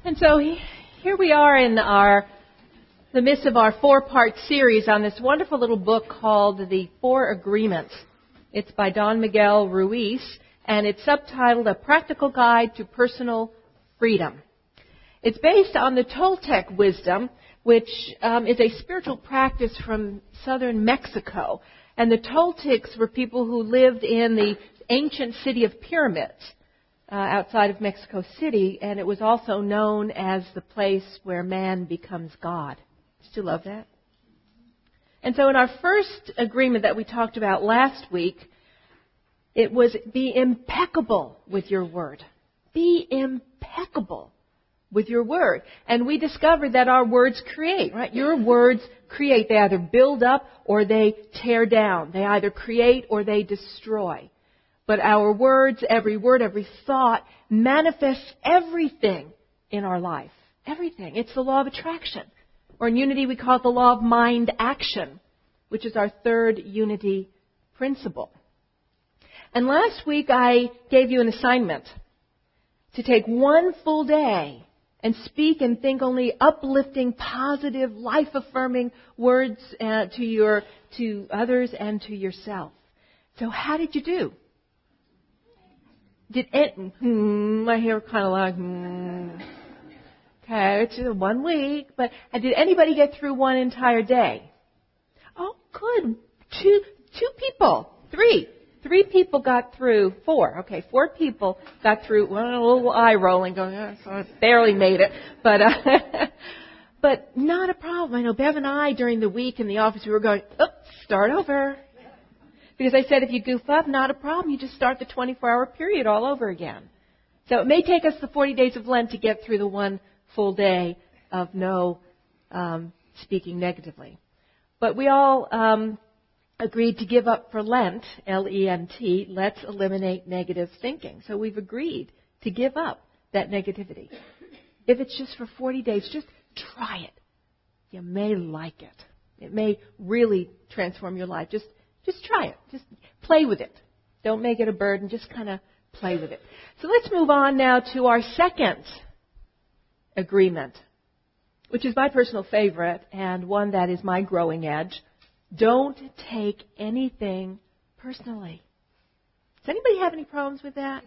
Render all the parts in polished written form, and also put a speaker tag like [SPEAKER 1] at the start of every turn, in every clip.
[SPEAKER 1] And so here we are in the midst of our 4-part series on this wonderful little book called The Four Agreements. It's by Don Miguel Ruiz, and it's subtitled A Practical Guide to Personal Freedom. It's based on the Toltec wisdom, which is a spiritual practice from southern Mexico. And the Toltecs were people who lived in the ancient city of pyramids outside of Mexico City, and it was also known as the place where man becomes God. Did you love that? And so in our first agreement that we talked about last week, it was be impeccable with your word. Be impeccable with your word. And we discovered that our words create, right? Your words create. They either build up or they tear down. They either create or they destroy. But our words, every word, every thought manifests everything in our life. Everything. It's the law of attraction. Or in Unity we call it the law of mind action, which is our third Unity principle. And last week I gave you an assignment to take one full day and speak and think only uplifting, positive, life-affirming words to others and to yourself. So how did you do? My hair kind of like, Okay, it's 1 week, but did anybody get through one entire day? Oh, good. Two people. Three people got through. 4. Okay, 4 people got through. Well, a little eye rolling, going, so I barely made it. But but not a problem. I know Bev and I during the week in the office we were going, start over. Because I said if you goof up, not a problem. You just start the 24-hour period all over again. So it may take us the 40 days of Lent to get through the one full day of no speaking negatively. But we all agreed to give up for Lent, L-E-N-T, let's eliminate negative thinking. So we've agreed to give up that negativity. If it's just for 40 days, just try it. You may like it. It may really transform your life. Just try it. Just play with it. Don't make it a burden. Just kind of play with it. So let's move on now to our second agreement, which is my personal favorite and one that is my growing edge. Don't take anything personally. Does anybody have any problems with that?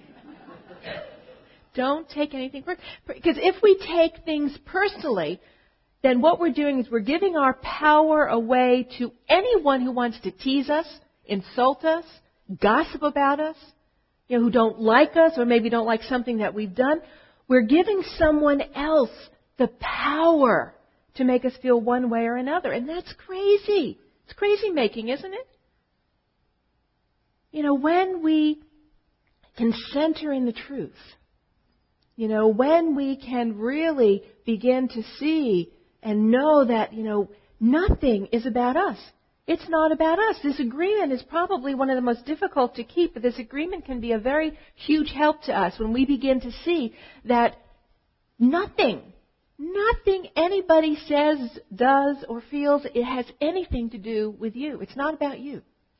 [SPEAKER 1] Don't take anything personally. Because if we take things personally, then what we're doing is we're giving our power away to anyone who wants to tease us, insult us, gossip about us, who don't like us or maybe don't like something that we've done. We're giving someone else the power to make us feel one way or another. And that's crazy. It's crazy making, isn't it? When we can center in the truth, when we can really begin to see and know that, nothing is about us. It's not about us. This agreement is probably one of the most difficult to keep, but this agreement can be a very huge help to us when we begin to see that nothing anybody says, does, or feels, it has anything to do with you. It's not about you.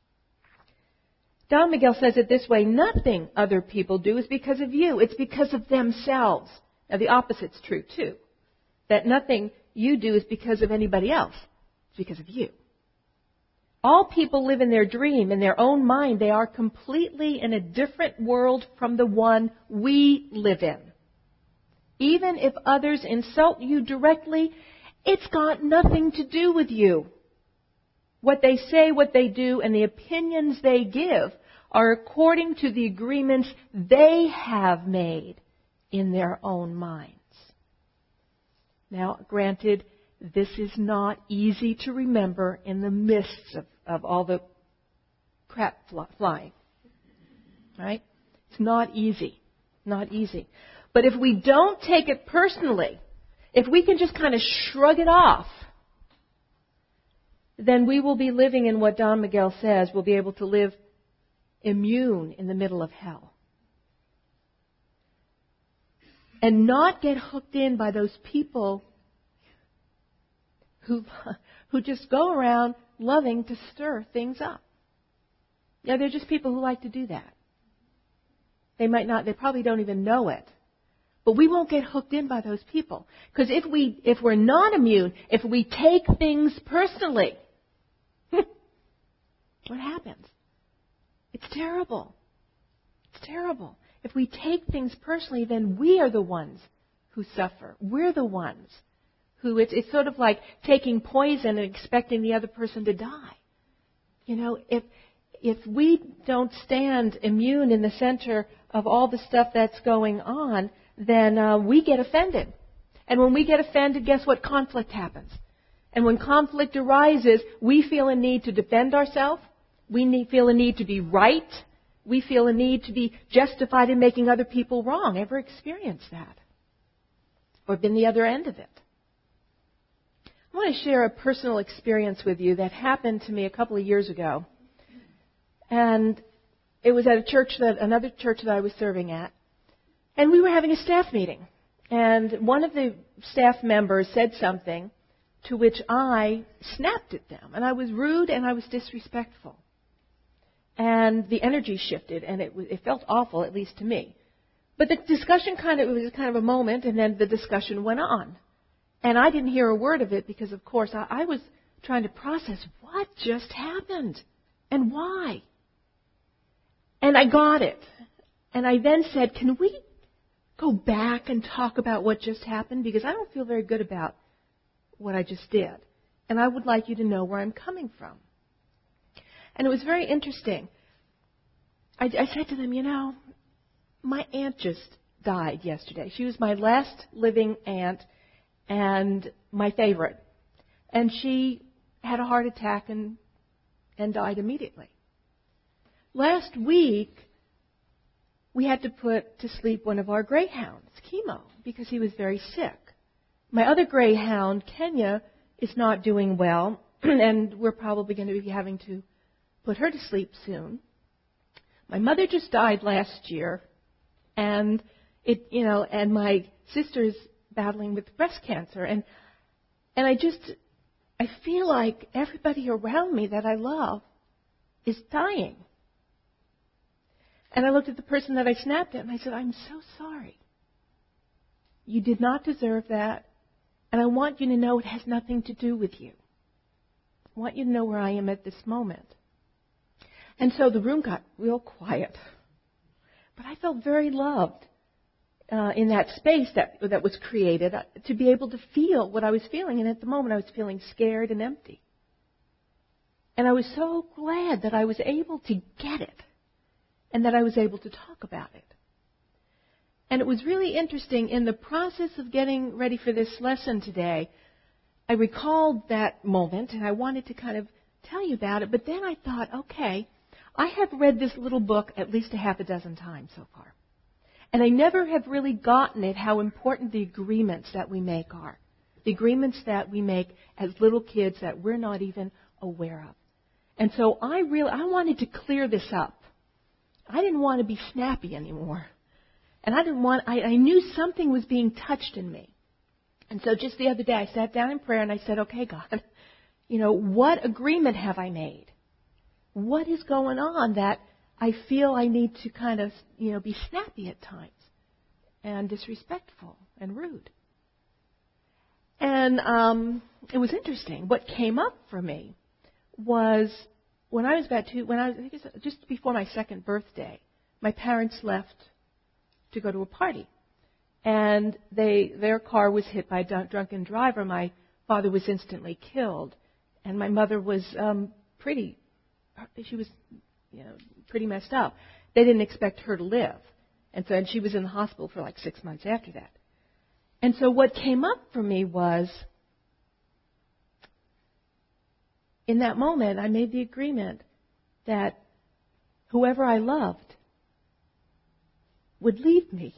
[SPEAKER 1] Don Miguel says it this way, nothing other people do is because of you. It's because of themselves. Now the opposite's true too. That nothing you do is because of anybody else. It's because of you. All people live in their dream, in their own mind. They are completely in a different world from the one we live in. Even if others insult you directly, it's got nothing to do with you. What they say, what they do, and the opinions they give are according to the agreements they have made in their own minds. Now, granted, this is not easy to remember in the midst of all the crap flying. Right? It's not easy. Not easy. But if we don't take it personally, if we can just kind of shrug it off, then we will be living in what Don Miguel says, we'll be able to live immune in the middle of hell. And not get hooked in by those people who just go around loving to stir things up. Yeah, they're just people who like to do that. They probably don't even know it. But we won't get hooked in by those people. Because if we're not immune, if we take things personally, what happens? It's terrible. It's terrible. If we take things personally, then we are the ones who suffer. We're the ones who, it's sort of like taking poison and expecting the other person to die. You know, if we don't stand immune in the center of all the stuff that's going on, then we get offended. And when we get offended, guess what? Conflict happens. And when conflict arises, we feel a need to defend ourselves. We feel a need to be right. We feel a need to be justified in making other people wrong. Ever experienced that? Or been the other end of it? I want to share a personal experience with you that happened to me a couple of years ago. And it was at another church that I was serving at. And we were having a staff meeting. And one of the staff members said something to which I snapped at them. And I was rude and I was disrespectful. And the energy shifted, and it felt awful, at least to me. But the discussion it was kind of a moment, and then the discussion went on. And I didn't hear a word of it because, of course, I was trying to process what just happened and why. And I got it. And I then said, can we go back and talk about what just happened? Because I don't feel very good about what I just did. And I would like you to know where I'm coming from. And it was very interesting. I said to them, you know, my aunt just died yesterday. She was my last living aunt and my favorite. And she had a heart attack and died immediately. Last week, we had to put to sleep one of our greyhounds, Chemo, because he was very sick. My other greyhound, Kenya, is not doing well, and we're probably going to be having to put her to sleep soon. My mother just died last year, and and my sister's battling with breast cancer, and I feel like everybody around me that I love is dying. And I looked at the person that I snapped at, and I said, I'm so sorry. You did not deserve that, and I want you to know it has nothing to do with you. I want you to know where I am at this moment. And so the room got real quiet. But I felt very loved in that space that was created to be able to feel what I was feeling. And at the moment, I was feeling scared and empty. And I was so glad that I was able to get it and that I was able to talk about it. And it was really interesting. In the process of getting ready for this lesson today, I recalled that moment, and I wanted to kind of tell you about it. But then I thought, okay, I have read this little book at least a half a dozen times so far. And I never have really gotten it how important the agreements that we make are. The agreements that we make as little kids that we're not even aware of. And so I wanted to clear this up. I didn't want to be snappy anymore. And I knew something was being touched in me. And so just the other day I sat down in prayer and I said, okay, God, what agreement have I made? What is going on that I feel I need to kind of, be snappy at times and disrespectful and rude? And it was interesting. What came up for me was when I was I think it was just before my second birthday, my parents left to go to a party. And their car was hit by a drunken driver. My father was instantly killed. And my mother was pretty messed up. They didn't expect her to live. And she was in the hospital for like 6 months after that. And so what came up for me was, in that moment, I made the agreement that whoever I loved would leave me.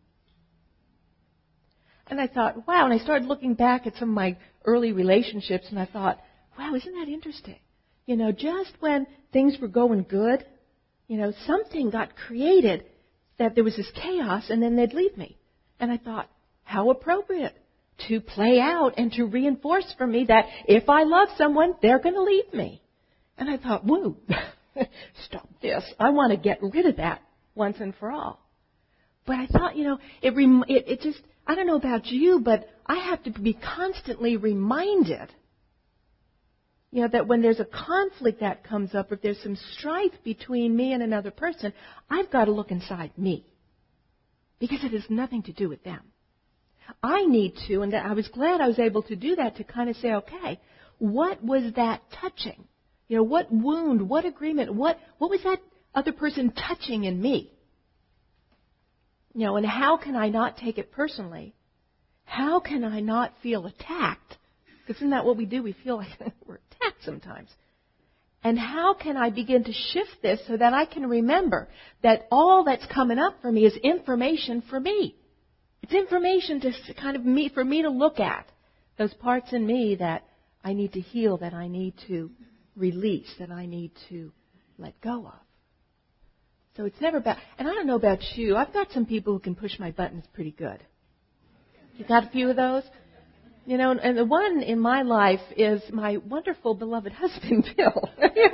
[SPEAKER 1] And I thought, wow, and I started looking back at some of my early relationships, and I thought, wow, isn't that interesting? Just when things were going good, something got created that there was this chaos, and then they'd leave me. And I thought, how appropriate to play out and to reinforce for me that if I love someone, they're going to leave me. And I thought, whoa, stop this. I want to get rid of that once and for all. But I thought, it just, I don't know about you, but I have to be constantly reminded, that when there's a conflict that comes up, if there's some strife between me and another person, I've got to look inside me. Because it has nothing to do with them. I need to, and I was glad I was able to do that, to kind of say, okay, what was that touching? What wound, what agreement, what was that other person touching in me? And how can I not take it personally? How can I not feel attacked? Because isn't that what we do? We feel like we're attacked sometimes. And how can I begin to shift this so that I can remember that all that's coming up for me is information for me? It's information to kind of for me to look at. Those parts in me that I need to heal, that I need to release, that I need to let go of. So it's never about, and I don't know about you, I've got some people who can push my buttons pretty good. You got a few of those? And the one in my life is my wonderful, beloved husband, Bill.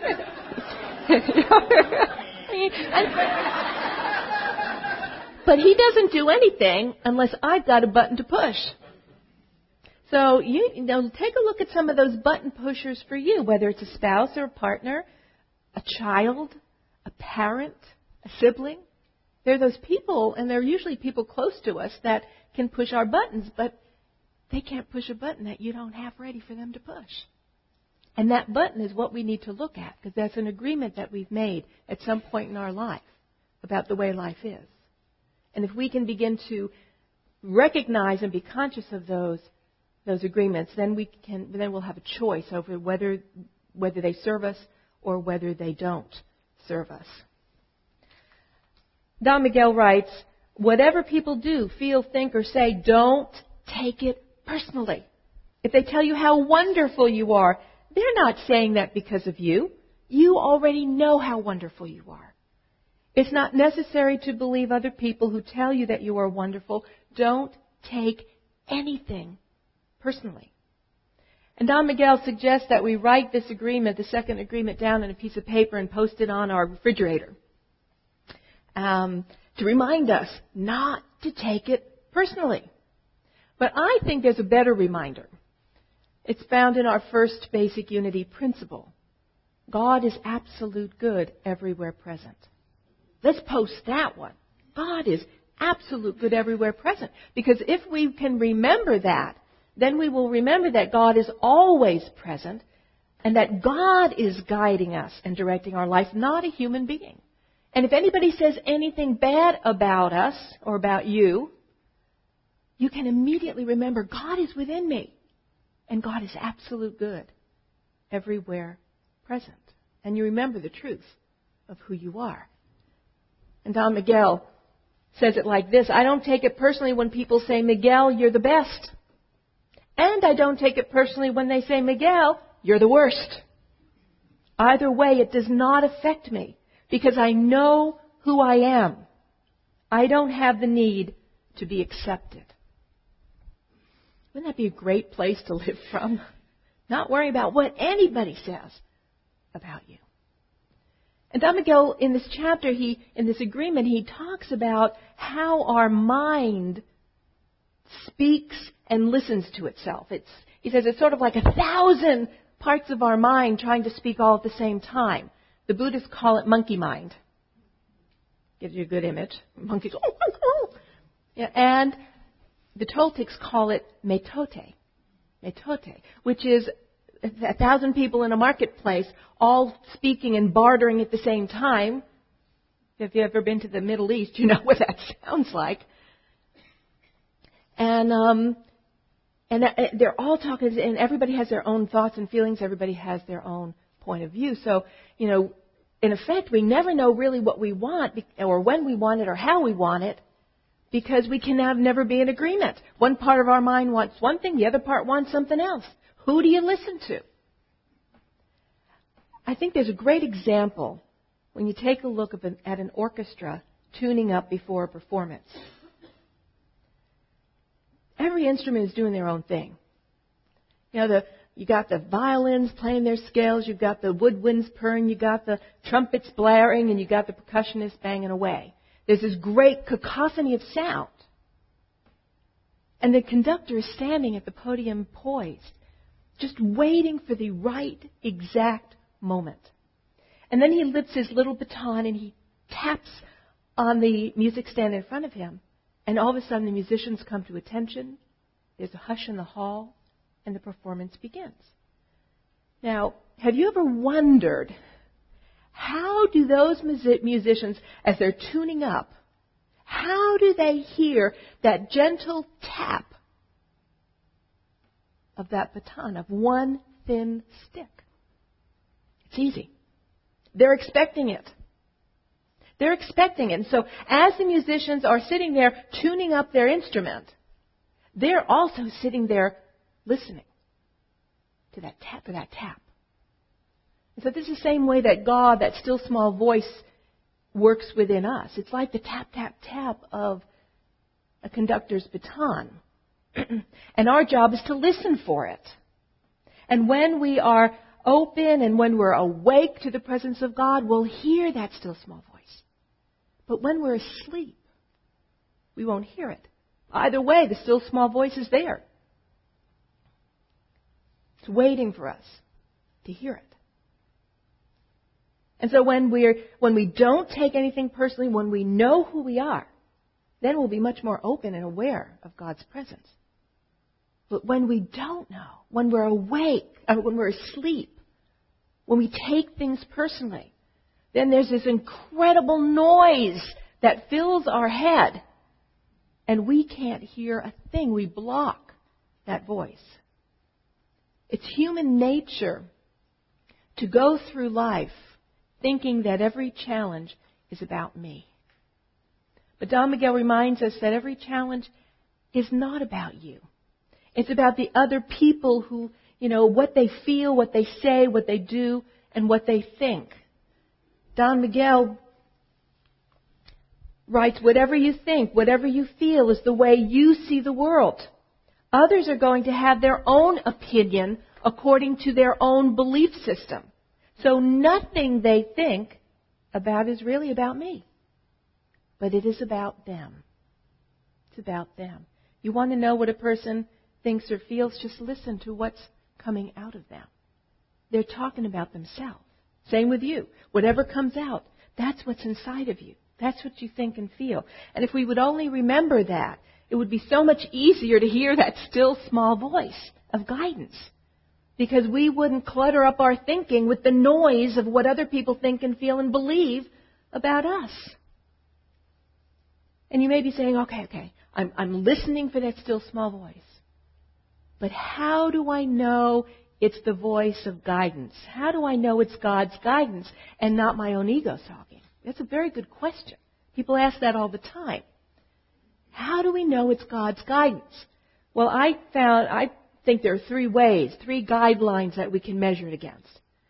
[SPEAKER 1] But he doesn't do anything unless I've got a button to push. So, take a look at some of those button pushers for you, whether it's a spouse or a partner, a child, a parent, a sibling. They're those people, and they're usually people close to us that can push our buttons, but they can't push a button that you don't have ready for them to push. And that button is what we need to look at, because that's an agreement that we've made at some point in our life about the way life is. And if we can begin to recognize and be conscious of those agreements, then we'll have a choice over whether they serve us or whether they don't serve us. Don Miguel writes, whatever people do, feel, think, or say, don't take it personally. If they tell you how wonderful you are, they're not saying that because of you. You already know how wonderful you are. It's not necessary to believe other people who tell you that you are wonderful. Don't take anything personally. And Don Miguel suggests that we write this agreement, the second agreement, down on a piece of paper and post it on our refrigerator to remind us not to take it personally. But I think there's a better reminder. It's found in our first basic unity principle. God is absolute good everywhere present. Let's post that one. God is absolute good everywhere present. Because if we can remember that, then we will remember that God is always present and that God is guiding us and directing our life, not a human being. And if anybody says anything bad about us or about you, you can immediately remember God is within me and God is absolute good everywhere present. And you remember the truth of who you are. And Don Miguel says it like this: I don't take it personally when people say, Miguel, you're the best. And I don't take it personally when they say, Miguel, you're the worst. Either way, it does not affect me because I know who I am. I don't have the need to be accepted. Wouldn't that be a great place to live from? Not worry about what anybody says about you. And Don Miguel, in this chapter, in this agreement, he talks about how our mind speaks and listens to itself. He says it's sort of like 1,000 parts of our mind trying to speak all at the same time. The Buddhists call it monkey mind. Gives you a good image. Monkeys. Yeah, and the Toltecs call it metote. Metote, which is 1,000 people in a marketplace all speaking and bartering at the same time. If you've ever been to the Middle East, you know what that sounds like. And they're all talking, and everybody has their own thoughts and feelings. Everybody has their own point of view. So, in effect, we never know really what we want or when we want it or how we want it because we can never be in agreement. One part of our mind wants one thing, the other part wants something else. Who do you listen to? I think there's a great example when you take a look at an orchestra tuning up before a performance. Every instrument is doing their own thing. You got the violins playing their scales, you've got the woodwinds purring, you got the trumpets blaring, and you got the percussionists banging away. There's this great cacophony of sound. And the conductor is standing at the podium poised, just waiting for the right exact moment. And then he lifts his little baton and he taps on the music stand in front of him. And all of a sudden the musicians come to attention. There's a hush in the hall and the performance begins. Now, have you ever wondered, how do those musicians, as they're tuning up, how do they hear that gentle tap of that baton, of one thin stick? It's easy. They're expecting it. They're expecting it. And so as the musicians are sitting there tuning up their instrument, they're also sitting there listening to that tap, for that tap. And so this is the same way that God, that still small voice, works within us. It's like the tap, tap, tap of a conductor's baton. And our job is to listen for it. And when we are open and when we're awake to the presence of God, we'll hear that still small voice. But when we're asleep, we won't hear it. Either way, the still small voice is there. It's waiting for us to hear it. And so when we don't take anything personally, when we know who we are, then we'll be much more open and aware of God's presence. But when we don't know, when we're awake, when we're asleep, when we take things personally, then there's this incredible noise that fills our head. And we can't hear a thing. We block that voice. It's human nature to go through life thinking that every challenge is about me. But Don Miguel reminds us that every challenge is not about you. It's about the other people who, what they feel, what they say, what they do, and what they think. Don Miguel writes, whatever you think, whatever you feel is the way you see the world. Others are going to have their own opinion according to their own belief system. So nothing they think about is really about me. But it is about them. It's about them. You want to know what a person thinks or feels? Just listen to what's coming out of them. They're talking about themselves. Same with you. Whatever comes out, that's what's inside of you. That's what you think and feel. And if we would only remember that, it would be so much easier to hear that still small voice of guidance. Because we wouldn't clutter up our thinking with the noise of what other people think and feel and believe about us. And you may be saying, okay, I'm listening for that still small voice. But how do I know it's the voice of guidance? How do I know it's God's guidance and not my own ego talking? That's a very good question. People ask that all the time. How do we know it's God's guidance? Well, I think there are three ways, three guidelines that we can measure it against.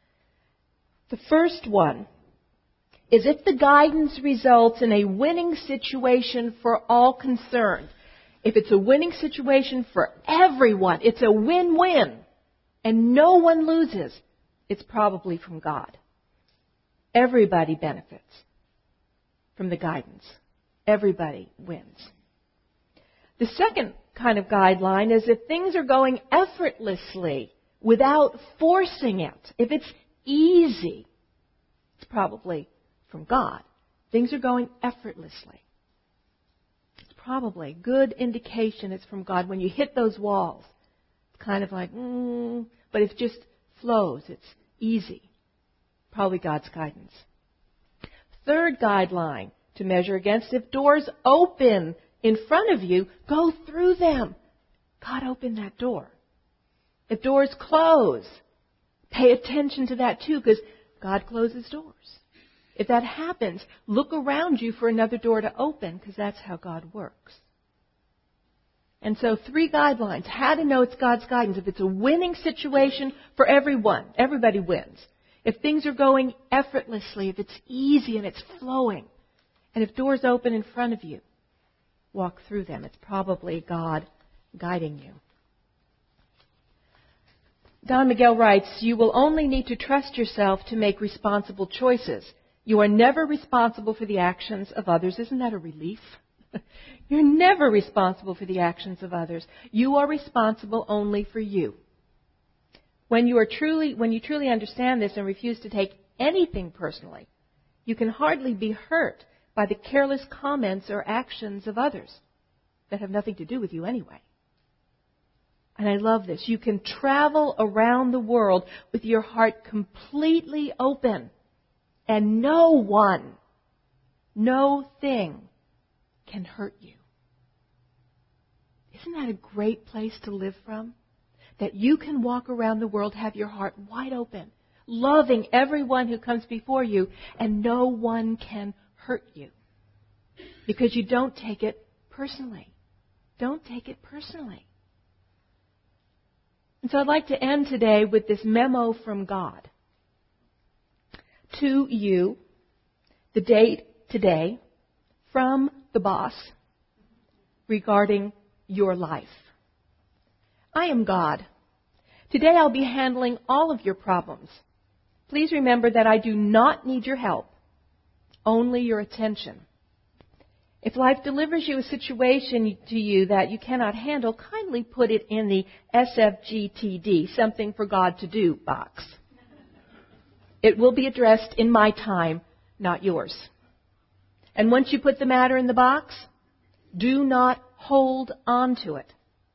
[SPEAKER 1] The first one is if the guidance results in a winning situation for all concerned. If it's a winning situation for everyone, it's a win-win, and no one loses, it's probably from God. Everybody benefits from the guidance. Everybody wins. The second kind of guideline is if things are going effortlessly without forcing it. If it's easy, it's probably from God. Things are going effortlessly. It's probably a good indication it's from God. When you hit those walls, it's kind of like, but it just flows. It's easy. Probably God's guidance. Third guideline to measure against, if doors open in front of you, go through them. God opened that door. If doors close, pay attention to that too, because God closes doors. If that happens, look around you for another door to open, because that's how God works. And so 3 guidelines. How to know it's God's guidance. If it's a winning situation for everyone, everybody wins. If things are going effortlessly, if it's easy and it's flowing, and if doors open in front of you, walk through them. It's probably God guiding you. Don Miguel writes, you will only need to trust yourself to make responsible choices. You are never responsible for the actions of others. Isn't that a relief? You're never responsible for the actions of others. You are responsible only for you. When you truly understand this and refuse to take anything personally, you can hardly be hurt by the careless comments or actions of others that have nothing to do with you anyway. And I love this. You can travel around the world with your heart completely open, and no one, no thing can hurt you. Isn't that a great place to live from? That you can walk around the world, have your heart wide open, loving everyone who comes before you, and no one can hurt you. Because you don't take it personally. Don't take it personally. And so I'd like to end today with this memo from God. To you, the date today, from the boss, regarding your life. I am God. Today I'll be handling all of your problems. Please remember that I do not need your help, only your attention. If life delivers you a situation to you that you cannot handle, kindly put it in the SFGTD, something for God to do box. It will be addressed in my time, not yours. And once you put the matter in the box, do not hold on to it.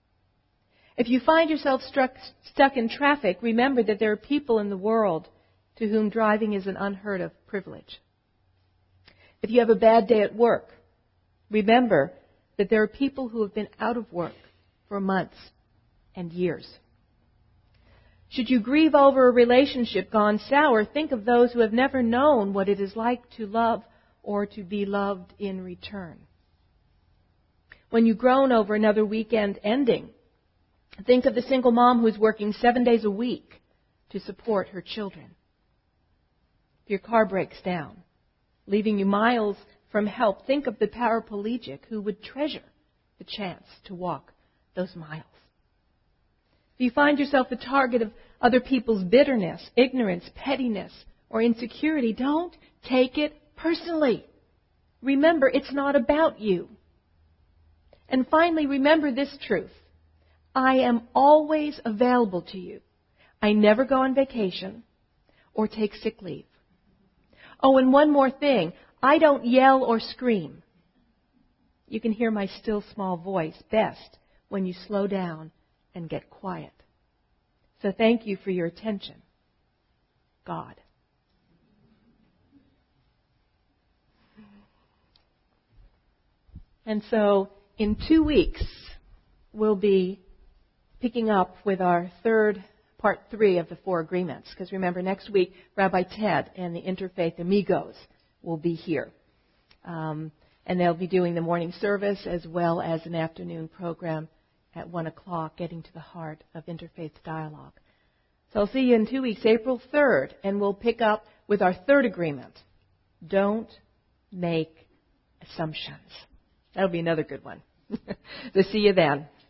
[SPEAKER 1] If you find yourself stuck in traffic, remember that there are people in the world to whom driving is an unheard of privilege. If you have a bad day at work, remember that there are people who have been out of work for months and years. Should you grieve over a relationship gone sour, think of those who have never known what it is like to love or to be loved in return. When you groan over another weekend ending, think of the single mom who is working 7 days a week to support her children. If your car breaks down, leaving you miles from help, think of the paraplegic who would treasure the chance to walk those miles. If you find yourself the target of other people's bitterness, ignorance, pettiness, or insecurity, don't take it personally. Remember, it's not about you. And finally, remember this truth. I am always available to you. I never go on vacation or take sick leave. Oh, and one more thing. I don't yell or scream. You can hear my still small voice best when you slow down and get quiet. So thank you for your attention. God. And so in 2 weeks, we'll be picking up with our part 3 of the 4 agreements. Because remember, next week, Rabbi Ted and the Interfaith Amigos will be here. And they'll be doing the morning service as well as an afternoon program at 1 o'clock, getting to the heart of interfaith dialogue. So I'll see you in 2 weeks, April 3rd, and we'll pick up with our 3rd agreement. Don't make assumptions. That'll be another good one. So see you then.